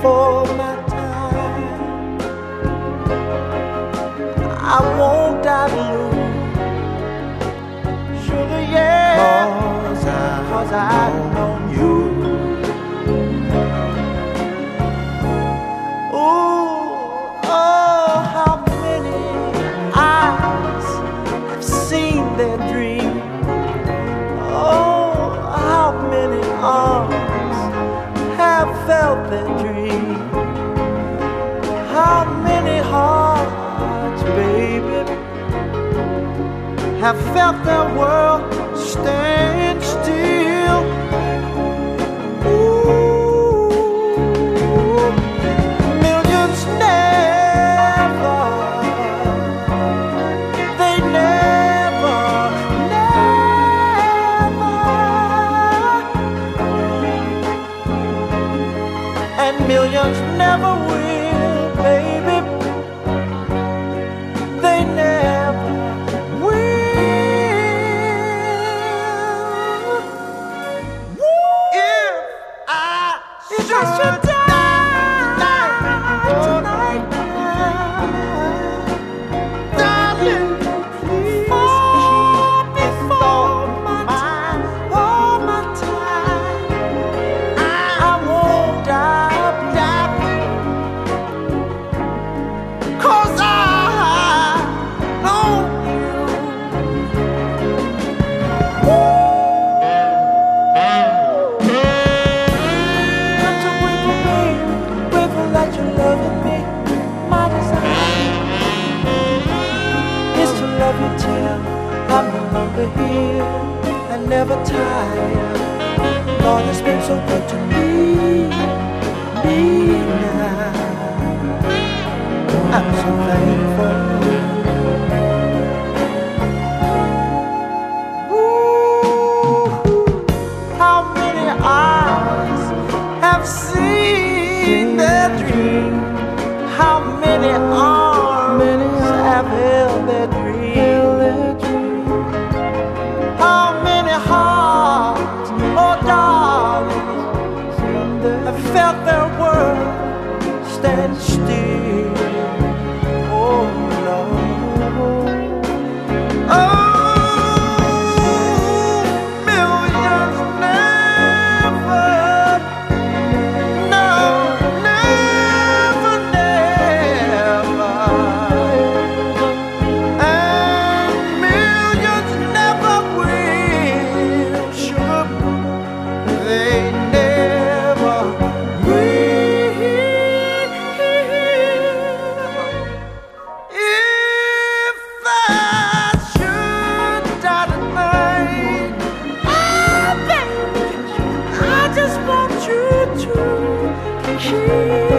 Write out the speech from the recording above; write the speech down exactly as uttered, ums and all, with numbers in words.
before my time. I won't die blue, sugar, yeah, cause I, cause I know you. Ooh, oh, how many eyes have seen their dream? Oh, how many arms have felt their dream? How many hearts, baby, have felt their world stand still? Ooh, millions never, they never, never, and millions never will, baby. They never will. If I if I should die tonight, darling, please keep before my time, before my time. I won't die, die, 'cause I know you. Got to wait for me, wait for that you're loving me. My desire is to love you till I'm no longer here and never tired. Lord, it's been so good to me, me now. I'm so thankful. Ooh, how many eyes have seen their dream? How many arms have held their dream? How many hearts, oh darling, have felt their world stand still? Oh Lord, oh, millions never, no, never, never, and millions never will, sure, they never will. If I should die tonight, oh baby, I just want you to keep